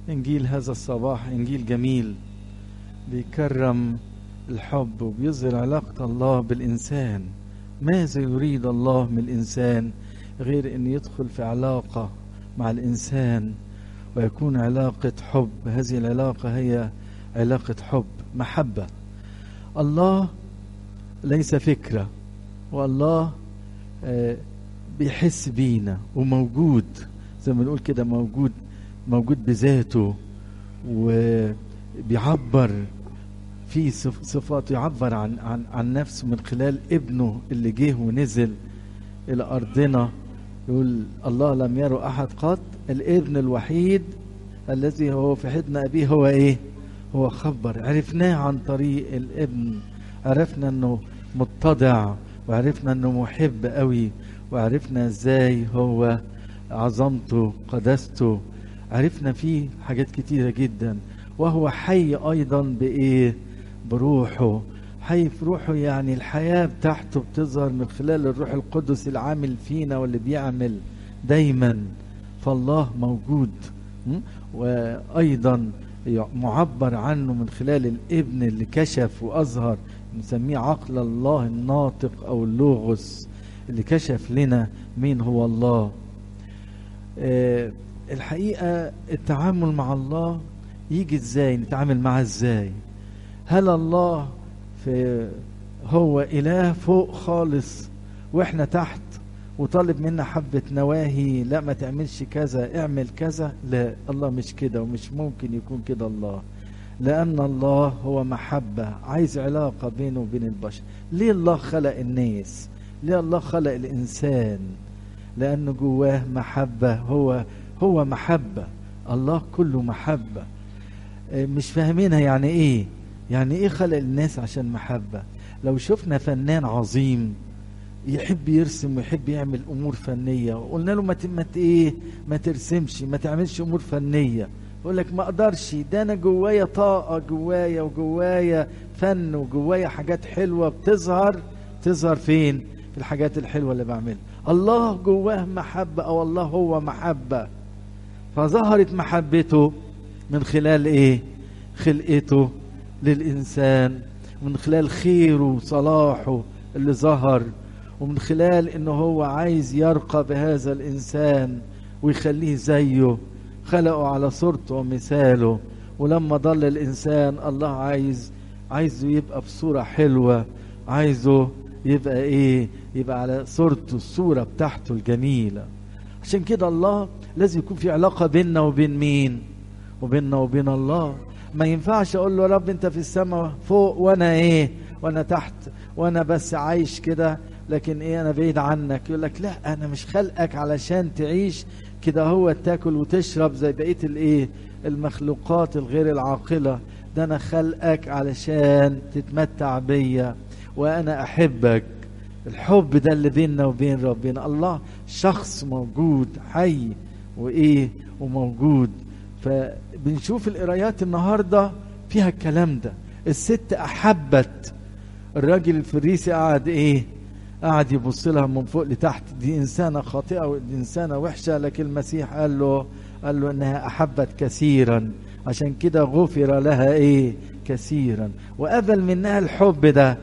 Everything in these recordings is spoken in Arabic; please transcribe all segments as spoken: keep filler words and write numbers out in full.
إنجيل هذا الصباح إنجيل جميل بيكرم الحب وبيظهر علاقة الله بالإنسان. ماذا يريد الله من الإنسان غير أن يدخل في علاقة مع الإنسان ويكون علاقة حب. هذه العلاقة هي علاقة حب محبة. الله ليس فكرة، والله بيحس بينا وموجود زي ما نقول كده، موجود موجود بذاته وبيعبر في صفات، يعبر عن عن عن نفسه من خلال ابنه اللي جه ونزل الى ارضنا. يقول الله لم يره احد قط، الابن الوحيد الذي هو في حضن ابيه هو ايه؟ هو خبر. عرفناه عن طريق الابن، عرفنا انه متضع، وعرفنا انه محب قوي، وعرفنا ازاي هو عظمته قدسته، عرفنا فيه حاجات كتيرة جدا. وهو حي ايضا بايه؟ بروحه. حي في روحه، يعني الحياة بتاعته بتظهر من خلال الروح القدس العامل فينا واللي بيعمل دايما. فالله موجود، وايضا معبر عنه من خلال الابن اللي كشف واظهر، نسميه عقل الله الناطق او اللوغوس، اللي كشف لنا مين هو الله. أه الحقيقة التعامل مع الله يجي ازاي؟ نتعامل معه ازاي؟ هل الله في هو اله فوق خالص واحنا تحت وطالب منا حبة نواهي؟ لا ما تعملش كذا، اعمل كذا. لا، الله مش كده ومش ممكن يكون كده الله، لأن الله هو محبة، عايز علاقة بينه وبين البشر. ليه الله خلق الناس؟ ليه الله خلق الإنسان؟ لأنه جواه محبة. هو هو محبة، الله كله محبة. مش فاهمينها يعني ايه؟ يعني ايه خلق الناس عشان محبة؟ لو شفنا فنان عظيم يحب يرسم ويحب يعمل امور فنية، وقلنا له ما مت ايه ما ترسمش، ما تعملش امور فنية، يقول لك ما اقدرش، ده انا جوايا طاقة، جوايا وجوايا فن وجوايا حاجات حلوة بتظهر. تظهر فين؟ في الحاجات الحلوة اللي بعملها. الله جواه محبة، او الله هو محبة، فظهرت محبته من خلال ايه؟ خلقته للإنسان، من خلال خيره وصلاحه اللي ظهر، ومن خلال انه هو عايز يرقى بهذا الإنسان ويخليه زيه، خلقه على صورته ومثاله. ولما ضل الإنسان الله عايز عايزه يبقى بصورة حلوة، عايزه يبقى ايه؟ يبقى على صورته، الصورة بتاعته الجميلة. عشان كده الله لازم يكون في علاقة بيننا وبين مين؟ وبيننا وبين الله. ما ينفعش اقول له يا رب انت في السماء فوق وانا ايه؟ وانا تحت، وانا بس عايش كده، لكن ايه انا بعيد عنك. يقول لك لا، انا مش خلقك علشان تعيش كده هو تاكل وتشرب زي بقية الايه؟ المخلوقات الغير العاقلة. ده انا خلقك علشان تتمتع بيا وانا احبك. الحب ده اللي بيننا وبين ربنا. الله شخص موجود حي وايه وموجود. فبنشوف القرايات النهارده فيها الكلام ده. الست احبت الراجل الفريسي، قعد ايه؟ قعد يبص لها من فوق لتحت، دي انسانه خاطئه ودي انسانه وحشه، لكن المسيح قال له قال له انها احبت كثيرا، عشان كده غفر لها ايه؟ كثيرا، وقبل منها الحب ده.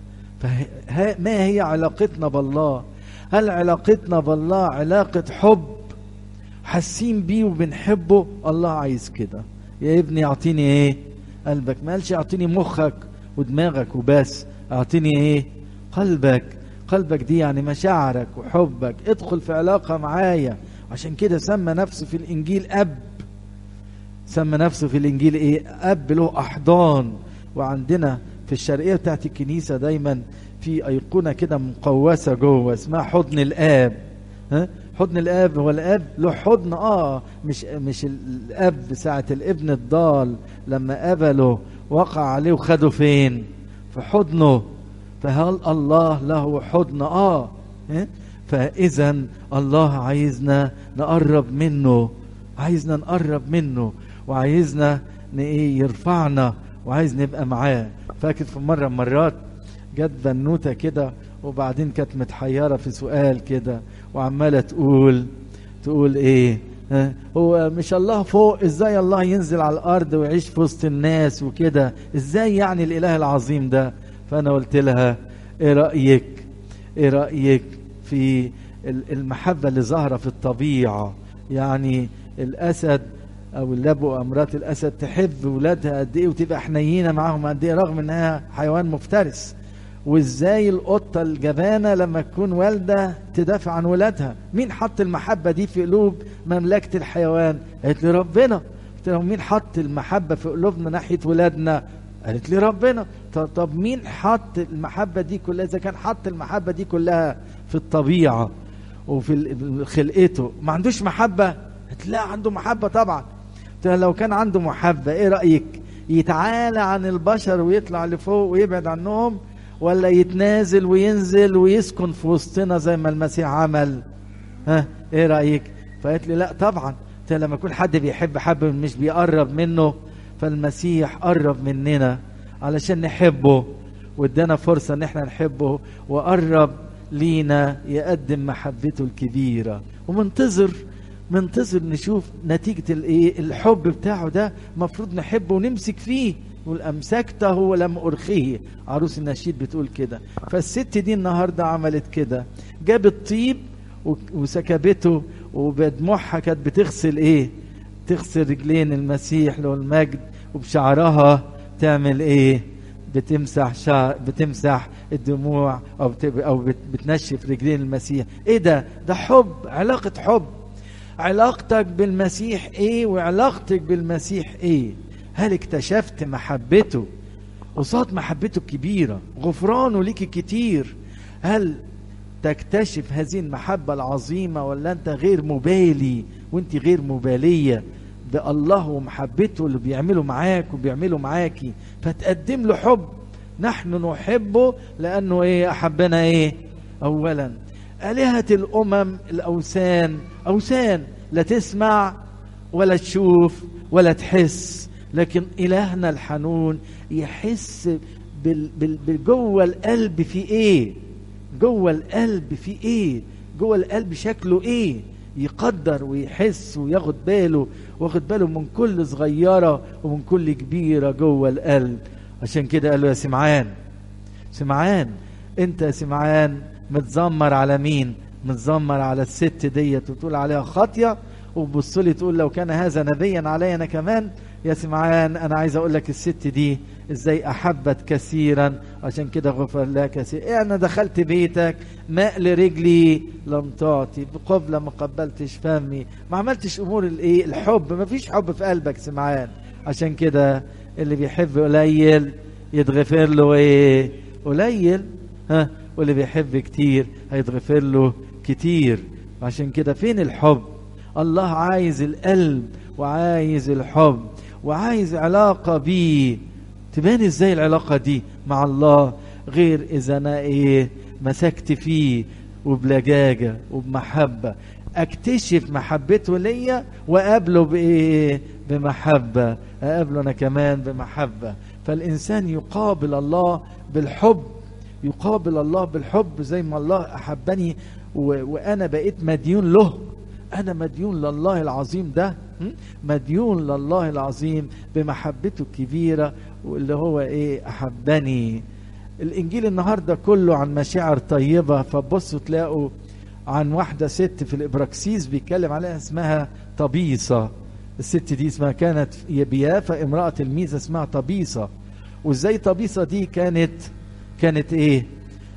فما هي علاقتنا بالله؟ هل علاقتنا بالله علاقه حب حاسين بيه وبنحبه؟ الله عايز كده. يا ابني اعطيني ايه؟ قلبك. ما قالش اعطيني مخك ودماغك وبس، اعطيني ايه؟ قلبك. قلبك دي يعني مشاعرك وحبك. ادخل في علاقة معايا. عشان كده سمى نفسه في الانجيل اب. سمى نفسه في الانجيل ايه؟ اب له احضان. وعندنا في الشرقية بتاعت الكنيسة دايما في ايقونة كده مقوسة جوه اسمها حضن الاب. ها؟ حضن الاب. هو الاب له حضن، اه مش مش الاب ساعة الابن الضال لما قبله وقع عليه وخده فين؟ في حضنه. فهل الله له حضن؟ اه فاذا الله عايزنا نقرب منه، عايزنا نقرب منه، وعايزنا ايه؟ يرفعنا، وعايز نبقى معاه. فاكر في مرة مرات جت بنوتة كده، وبعدين كانت متحيرة في سؤال كده، وعمالة تقول تقول ايه؟ هو مش الله فوق، ازاي الله ينزل على الارض ويعيش في وسط الناس وكده؟ ازاي يعني الاله العظيم ده؟ فانا قلت لها ايه رايك ايه رايك في المحبه اللي ظاهره في الطبيعه؟ يعني الاسد او اللبو امرات الاسد تحب ولادها قد ايه وتبقى حنينه معاهم قد ايه رغم انها حيوان مفترس. وازاي القطه الجبانه لما تكون والده تدافع عن ولادها؟ مين حط المحبه دي في قلوب مملكه الحيوان؟ قالت لي ربنا. قلت لهم مين حط المحبه في قلوبنا ناحيه ولادنا؟ قالت لي ربنا. طب, طب مين حط المحبه دي كلها؟ اذا كان حط المحبه دي كلها في الطبيعه وفي خلقته ما عندوش محبه؟ قالت لا عنده محبه طبعا. قلت لها لو كان عنده محبه ايه رايك يتعالى عن البشر ويطلع لفوق ويبعد عنهم، ولا يتنازل وينزل ويسكن في وسطنا زي ما المسيح عمل؟ ها ايه رايك؟ فقالت لي لا طبعا. لما يكون حد بيحب حب مش بيقرب منه، فالمسيح قرب مننا علشان نحبه وادانا فرصه ان احنا نحبه وقرب لينا يقدم محبته الكبيره، ومنتظر منتظر نشوف نتيجه الايه الحب بتاعه ده. مفروض نحبه ونمسك فيه، يقول امسكته ولم ارخيه، عروس النشيد بتقول كده. فالست دي النهارده عملت كده، جابت طيب وسكبته وبدموعها كانت بتغسل ايه تغسل رجلين المسيح له المجد، وبشعرها تعمل ايه بتمسح شعر بتمسح الدموع او بت... او بت... بتنشف رجلين المسيح. ايه ده ده حب، علاقه حب. علاقتك بالمسيح ايه وعلاقتك بالمسيح ايه؟ هل اكتشفت محبته قصاد محبته الكبيرة، غفرانه ليك كتير؟ هل تكتشف هذه المحبة العظيمة، ولا انت غير مبالي وانت غير مبالية بالله ومحبته اللي بيعمله معاك وبيعمله معاكي، فتقدم له حب؟ نحن نحبه لأنه ايه أحبنا ايه أولا. آلهة الأمم الأوثان أوثان لا تسمع ولا تشوف ولا تحس، لكن إلهنا الحنون يحس بال بال جوه القلب في ايه، جوه القلب في ايه، جوه القلب شكله ايه، يقدر ويحس وياخد باله، واخد باله من كل صغيرة ومن كل كبيرة جوه القلب. عشان كده قال له يا سمعان سمعان انت يا سمعان متذمر على مين؟ متذمر على الست ديت وتقول عليها خاطية، وبص لي تقول لو كان هذا نبيا علي انا كمان. يا سمعان انا عايز اقول لك الست دي ازاي احبت كثيرا، عشان كده غفر لها كثير. إيه انا دخلت بيتك ماء لرجلي لم تعطي، بقبلة ما قبلتش فمي، ما عملتش امور الايه الحب، ما فيش حب في قلبك سمعان. عشان كده اللي بيحب قليل يتغفر له ايه قليل، ها واللي بيحب كتير هيتغفر له كتير. عشان كده فين الحب؟ الله عايز القلب وعايز الحب وعايز علاقة بيه. تبان ازاي العلاقة دي مع الله غير اذا انا ايه مسكت فيه وبلجاجة وبمحبة، اكتشف محبته ليا وقابله بايه بمحبة، اقابله انا كمان بمحبة. فالانسان يقابل الله بالحب، يقابل الله بالحب زي ما الله احبني و... وانا بقيت مديون له. انا مديون لله العظيم ده، مديون لله العظيم بمحبته الكبيرة واللي هو ايه احبني. الانجيل النهاردة كله عن مشاعر طيبة، فبصوا تلاقوا عن واحدة ست في الابراكسيس بيتكلم عليها اسمها طبيصة. الست دي اسمها كانت بيافا امرأة الميزة اسمها طبيصة. وازاي طبيصة دي كانت كانت ايه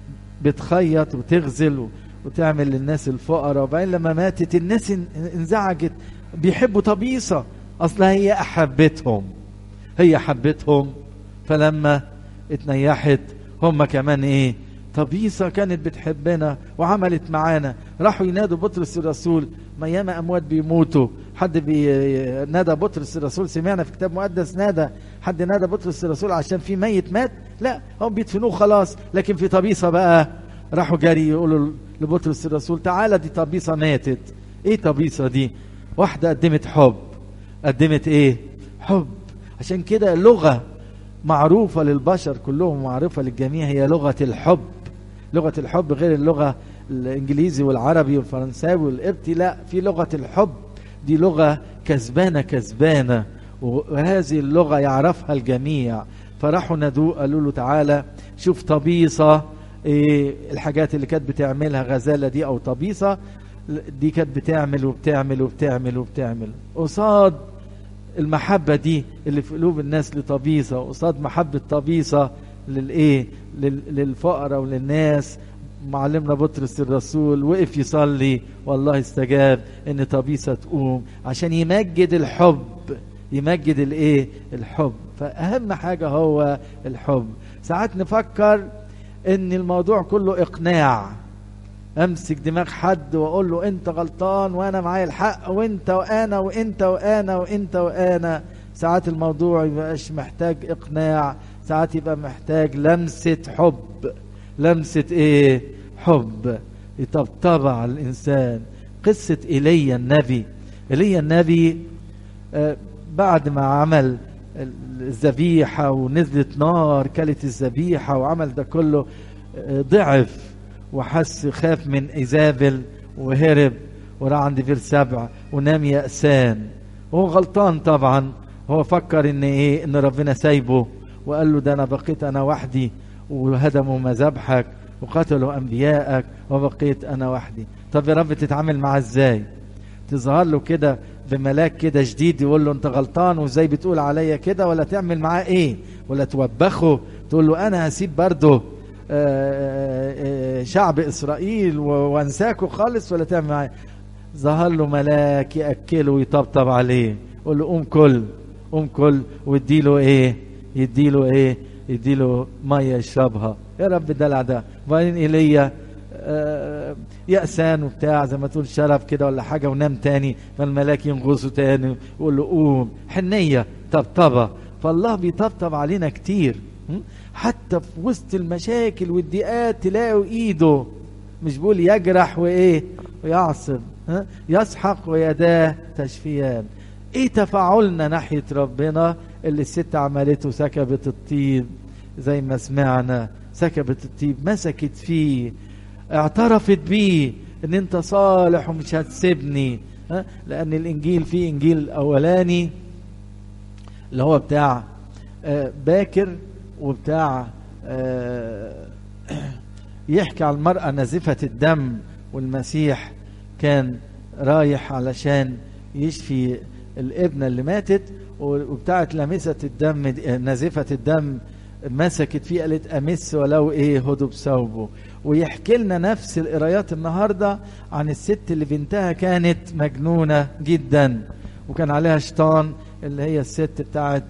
بتخيط وتغزل وتعمل للناس الفقراء، وبعدين لما ماتت الناس انزعجت، بيحبوا طبيصة اصلا هي احبتهم هي حبتهم فلما اتنيحت هم كمان ايه طبيصة كانت بتحبنا وعملت معانا. راحوا ينادوا بطرس الرسول، ما ياما اموات بيموتوا، حد بينادى بطرس الرسول؟ سمعنا في كتاب مقدس نادى حد نادى بطرس الرسول عشان في ميت مات؟ لا، هم بيدفنوه خلاص. لكن في طبيصة بقى راحوا جري يقولوا لبطرس الرسول تعالى دي طبيصة ماتت. ايه طبيصة دي؟ واحدة قدمت حب، قدمت ايه حب. عشان كده لغة معروفة للبشر كلهم معروفة للجميع هي لغة الحب. لغة الحب غير اللغة الانجليزي والعربي والفرنساوي والقبطي، لا، في لغة الحب. دي لغة كسبانة كسبانة، وهذه اللغة يعرفها الجميع. فراحوا نادوه قالوا له تعالى شوف طبيصة، إيه الحاجات اللي كانت بتعملها غزالة دي أو طبيصة دي كانت بتعمل وبتعمل وبتعمل وبتعمل قصاد المحبة دي اللي في قلوب الناس لطبيصة، قصاد محبة طبيصة للإيه للفقراء وللناس. معلمنا بطرس الرسول وقف يصلي والله استجاب ان طبيصة تقوم عشان يمجد الحب، يمجد الايه الحب. فاهم حاجة هو الحب. ساعات نفكر ان الموضوع كله اقناع، امسك دماغ حد واقول له انت غلطان وانا معايا الحق وانت وانا وانت وانا وانت وانا. ساعات الموضوع يبقاش محتاج اقناع، ساعات يبقى محتاج لمسة حب. لمسة ايه حب يطبطب على الانسان. قصة ايليا النبي، ايليا النبي آه بعد ما عمل الذبيحة ونزلت نار كلت الذبيحة وعمل ده كله، آه ضعف وحس خاف من ايزابل وهرب وراح عند بير سبع ونام يأسان. وهو غلطان طبعا، هو فكر ان ايه ان ربنا سايبه وقال له ده انا بقيت انا وحدي وهدموا مذابحك وقتلوا انبيائك وبقيت انا وحدي. طب يا رب تتعامل معاه ازاي؟ تظهر له كده بملاك كده جديد يقول له انت غلطان وازاي بتقول عليا كده، ولا تعمل معاه ايه؟ ولا توبخه تقول له انا هسيب برضه شعب اسرائيل وانساكوا خالص، ولا تعمل معاه؟ ظهر له ملاك ياكله ويطبطب عليه يقول له قوم كل قوم كل ويديله ايه يديله ايه يديله ميه يشربها. يا رب دلع ده. وبعدين ايليا آه يأسان وبتاع زي ما تقول شرب كده ولا حاجه ونام تاني، فالملاك ينغصه تاني يقول له قوم. حنيه طبطبه. فالله بيطبطب علينا كتير، حتى في وسط المشاكل والضيقات تلاقوا ايده مش بيقول يجرح وايه ويعصب، ها يسحق ويداه تشفيان. ايه تفاعلنا ناحيه ربنا؟ اللي الست عملته سكبت الطيب زي ما سمعنا، سكبت الطيب مسكت فيه اعترفت بيه ان انت صالح ومش هتسيبني. ها لان الانجيل فيه انجيل اولاني اللي هو بتاع آه باكر وبتاع آه يحكي على المرأة نازفة الدم، والمسيح كان رايح علشان يشفي الابنة اللي ماتت، وبتاعت لامسة الدم نازفة الدم مسكت فيه قالت امس ولو ايه هدب ثوبه. ويحكي لنا نفس القرايات النهارده عن الست اللي بنتها كانت مجنونة جدا وكان عليها شيطان، اللي هي الست بتاعت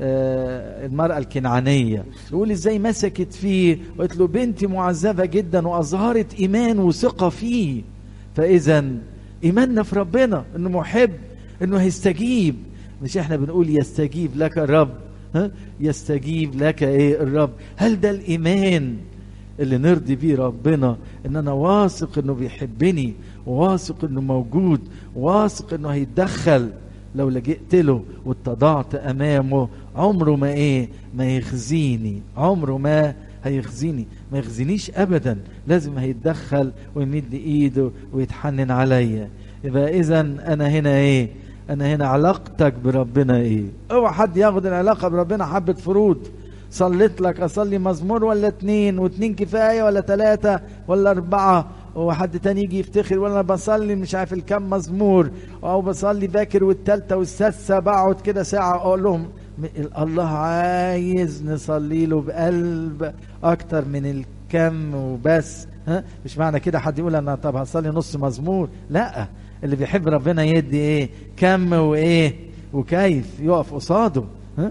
آه المرأة الكنعانية. يقول ازاي مسكت فيه وقالت له بنتي معذبة جدا، واظهرت ايمان وثقة فيه. فاذا ايماننا في ربنا انه محب، انه هيستجيب. مش احنا بنقول يستجيب لك الرب، ها يستجيب لك ايه الرب. هل ده الايمان اللي نرضي بيه ربنا؟ ان انا واثق انه بيحبني، وواثق انه موجود، وواثق انه هيتدخل لو لجئت له واتضعت امامه. عمره ما ايه ما يخزيني، عمره ما هيخزيني، ما يخزينيش ابدا. لازم هيتدخل ويمد ايده ويتحنن عليا. يبقى اذا انا هنا ايه انا هنا علاقتك بربنا ايه؟ اوعى حد ياخد العلاقه بربنا حبه فروض. صليت لك اصلي مزمور ولا اتنين، واتنين كفايه ولا تلاته ولا اربعه، وحد تاني يجي يفتخر وانا بصلي مش عارف الكم مزمور، او بصلي باكر والتالتة والسادسة بقعد كده ساعة اقول لهم الله عايز نصلي له بقلب اكتر من الكم وبس. ها مش معنى كده حد يقول انا طب هصلي نص مزمور، لا. اللي بيحب ربنا يدي ايه كم وايه وكيف يقف قصاده. ها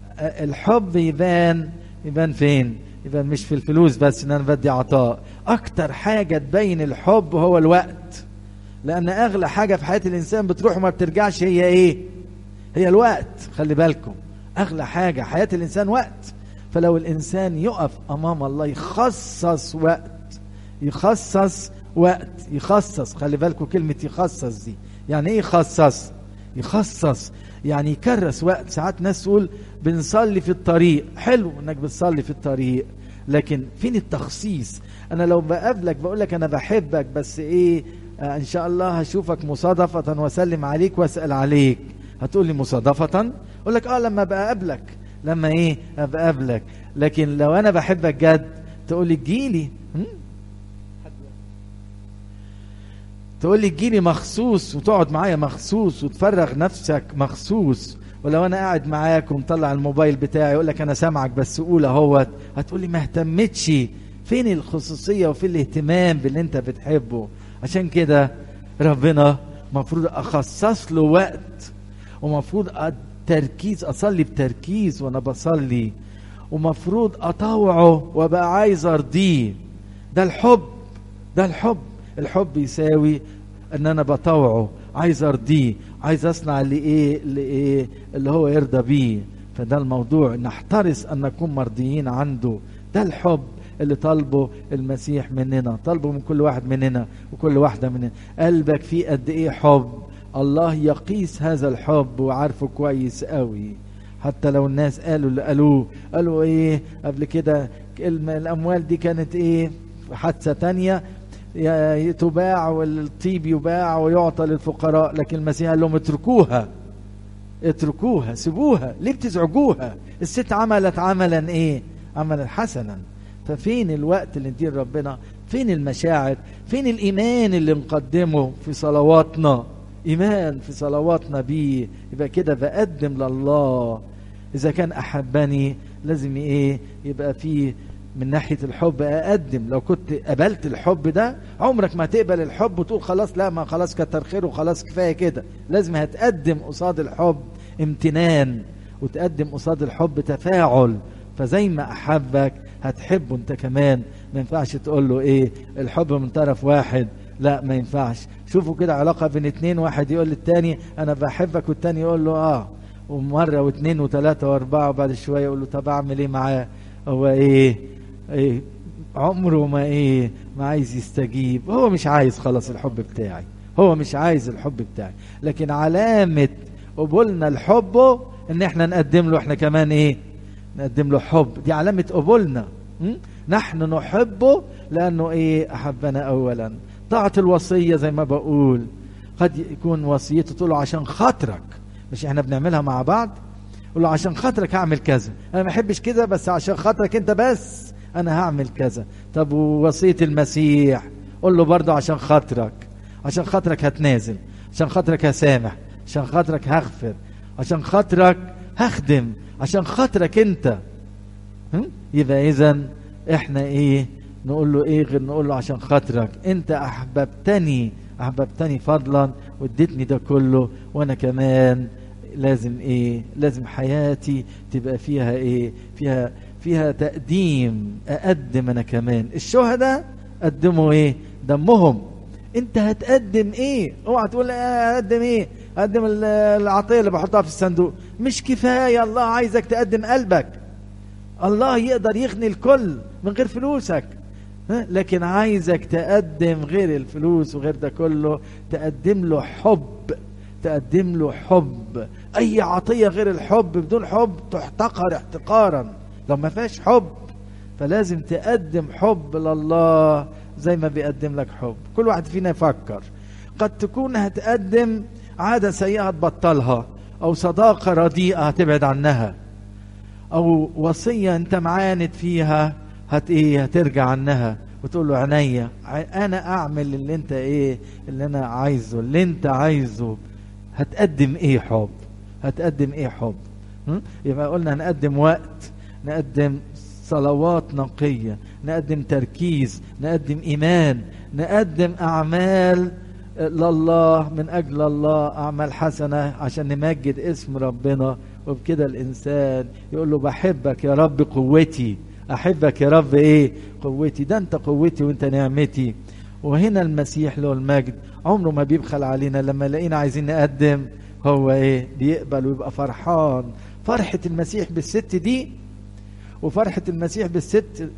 الحب يبان يبان فين؟ يبان مش في الفلوس بس ان انا بدي عطاء. اكتر حاجة تبين الحب هو الوقت، لان اغلى حاجة في حياة الانسان بتروح وما بترجعش هي ايه؟ هي الوقت. خلي بالكم اغلى حاجة حياة الانسان وقت. فلو الانسان يقف امام الله يخصص وقت، يخصص وقت يخصص خلي بالكم كلمة يخصص دي يعني ايه يخصص؟ يخصص يعني يكرس وقت. ساعات ناس تقول بنصلي في الطريق، حلو انك بتصلي في الطريق، لكن فين التخصيص؟ انا لو بقابلك بقول لك انا بحبك بس ايه آه ان شاء الله هشوفك مصادفة واسلم عليك واسأل عليك. هتقول لي مصادفة؟ اقول لك اه لما ابقى قابلك، لما ايه ابقى قابلك. لكن لو انا بحبك جد تقول لي تجيلي، تقول لي تجيلي مخصوص وتقعد معايا مخصوص وتفرغ نفسك مخصوص. ولو انا قاعد معاك ومطلع الموبايل بتاعي يقول لك انا سامعك بس قول اهوت، هتقول لي ما اهتمتش. فين الخصوصية وفين الاهتمام باللي انت بتحبه؟ عشان كده ربنا مفروض اخصص له وقت، ومفروض التركيز، اصلي بتركيز وانا بصلي، ومفروض اطوعه وابقى عايز ارضيه. ده الحب، ده الحب. الحب يساوي ان انا بطوعه، عايز ارضيه، عايز اصنع اللي ايه اللي ايه اللي هو يرضى بيه. فده الموضوع، نحترس ان نكون مرضيين عنده. ده الحب اللي طالبه المسيح مننا، طالبه من كل واحد مننا وكل واحدة مننا. قلبك فيه قد ايه حب؟ الله يقيس هذا الحب وعارفه كويس قوي. حتى لو الناس قالوا اللي قالوه، قالوا ايه قبل كده؟ الاموال دي كانت ايه؟ حادثة تانية، تباع والطيب يباع ويعطى للفقراء. لكن المسيح قال لهم اتركوها، اتركوها، سيبوها، ليه بتزعجوها؟ الست عملت عملا ايه؟ عملا حسنا. ففين الوقت اللي ندير ربنا؟ فين المشاعر؟ فين الايمان اللي نقدمه في صلواتنا؟ ايمان في صلواتنا بيه. يبقى كده بقدم لله. اذا كان احبني لازم ايه يبقى فيه من ناحية الحب أقدم. لو كنت قبلت الحب ده، عمرك ما تقبل الحب وتقول خلاص لا، ما خلاص كتر خير وخلاص كفاية كده. لازم هتقدم قصاد الحب امتنان، وتقدم قصاد الحب تفاعل. فزي ما أحبك هتحبه انت كمان. ما ينفعش تقول له ايه الحب من طرف واحد، لا ما ينفعش. شوفوا كده علاقة بين اتنين، واحد يقول للتاني انا بحبك، والتاني يقول له اه، ومرة واثنين وثلاثة واربعة، وبعد شوية يقول له طب اعمل ايه معاه؟ هو ايه ايه عمره ما ايه ما عايز يستجيب. هو مش عايز خلاص الحب بتاعي، هو مش عايز الحب بتاعي. لكن علامة قبولنا لحبه ان احنا نقدم له احنا كمان ايه؟ نقدم له حب. دي علامة قبولنا. نحن نحبه لانه ايه؟ احبنا اولا. طاعة الوصية زي ما بقول، قد يكون وصيته تقول له عشان خاطرك، مش احنا بنعملها مع بعض؟ قول له عشان خاطرك هعمل كذا، انا ما بحبش كده بس عشان خاطرك انت بس انا هعمل كذا. طب ووصية المسيح قول له برضه عشان خاطرك، عشان خاطرك هتنازل، عشان خاطرك هسامح، عشان خاطرك هغفر، عشان خاطرك هخدم، عشان خاطرك انت. يبقى اذا احنا ايه نقول له ايه غير نقول له عشان خاطرك انت احببتني، احببتني فضلا واديتني ده كله، وانا كمان لازم ايه؟ لازم حياتي تبقى فيها ايه؟ فيها فيها تقديم. اقدم انا كمان. الشهداء قدموا ايه؟ دمهم. انت هتقدم ايه؟ اوعى تقول اقدم ايه؟ اقدم العطيه اللي بحطها في الصندوق. مش كفايه، الله عايزك تقدم قلبك. الله يقدر يغني الكل من غير فلوسك، لكن عايزك تقدم غير الفلوس وغير ده كله، تقدم له حب، تقدم له حب. اي عطية غير الحب، بدون حب تحتقر احتقارا لو ما فيهاش حب. فلازم تقدم حب لله زي ما بيقدم لك حب. كل واحد فينا يفكر، قد تكون هتقدم عادة سيئة تبطلها، او صداقة رديئة هتبعد عنها، او وصية انت معاند فيها هت ايه هترجع عنها وتقول له عينيا انا اعمل اللي انت ايه اللي انا عايزه، اللي انت عايزه. هتقدم ايه حب؟ هتقدم ايه حب؟ يبقى قلنا هنقدم وقت، نقدم صلوات نقية، نقدم تركيز، نقدم ايمان، نقدم اعمال لله من اجل الله، اعمال حسنة عشان نمجد اسم ربنا. وبكده الانسان يقول له بحبك يا رب قوتي، احبك يا رب ايه قوتي، ده انت قوتي وانت نعمتي. وهنا المسيح له المجد عمره ما بيبخل علينا. لما لقينا عايزين نقدم هو ايه بيقبل ويبقى فرحان. فرحة المسيح بالست دي وفرحة المسيح بالست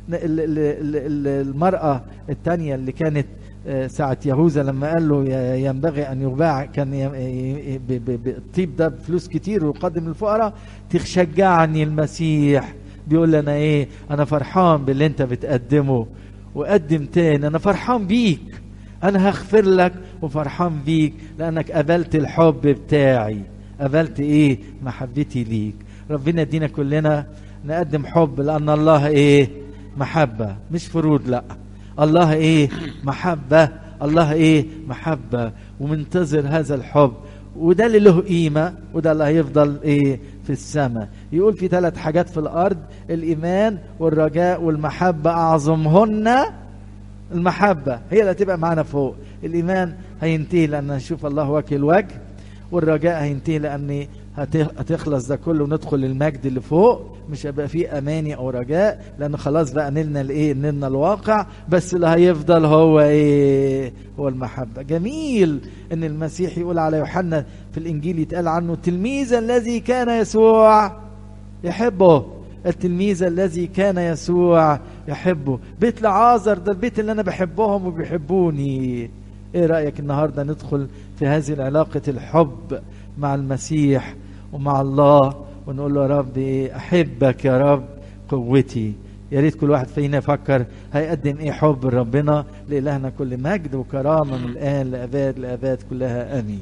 المرأة التانية اللي كانت ساعة يهوذا لما قال له ينبغي أن يباع، كان الطيب ده بفلوس كتير ويقدم للفقراء. تشجعني المسيح بيقول لنا ايه؟ انا فرحان باللي انت بتقدمه، وقدم تاني. انا فرحان بيك، انا هغفر لك وفرحان بيك لانك قبلت الحب بتاعي، قبلت ايه؟ محبتي ليك. ربنا يدينا كلنا نقدم حب، لان الله ايه؟ محبة، مش فروض، لا، الله ايه؟ محبة. الله ايه؟ محبة، ومنتظر هذا الحب، وده اللي له قيمة، وده اللي هيفضل ايه؟ في السماء. يقول في ثلاث حاجات في الارض: الايمان والرجاء والمحبة، اعظمهن المحبة، هي اللي هتبقى معانا فوق. الايمان هينتهي لان نشوف الله وجه الوجه، والرجاء هينتهي لان هتخلص ده كله وندخل المجد اللي فوق، مش هيبقى فيه اماني او رجاء لان خلاص بقى نلنا الايه؟ نلنا الواقع. بس اللي هيفضل هو ايه؟ هو المحبة. جميل ان المسيح يقول على يوحنا في الانجيل، يتقال عنه تلميذ الذي كان يسوع يحبه. التلميذ الذي كان يسوع يحبه. بيت لعازر ده البيت اللي انا بحبهم وبيحبوني. ايه رأيك النهاردة ندخل في هذه العلاقة الحب مع المسيح ومع الله، ونقول له يا رب ايه؟ احبك يا رب قوتي. يا ريت كل واحد فينا يفكر هيقدم ايه حب ربنا. لإلهنا كل مجد وكرامة من الآن لأباد لأباد كلها آمين.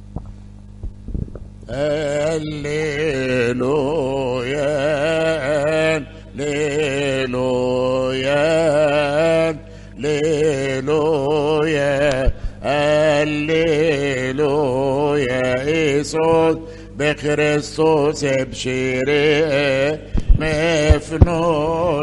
هللويا هللويا هللويا هللويا إيسوس بكريستوس بشيري مفنون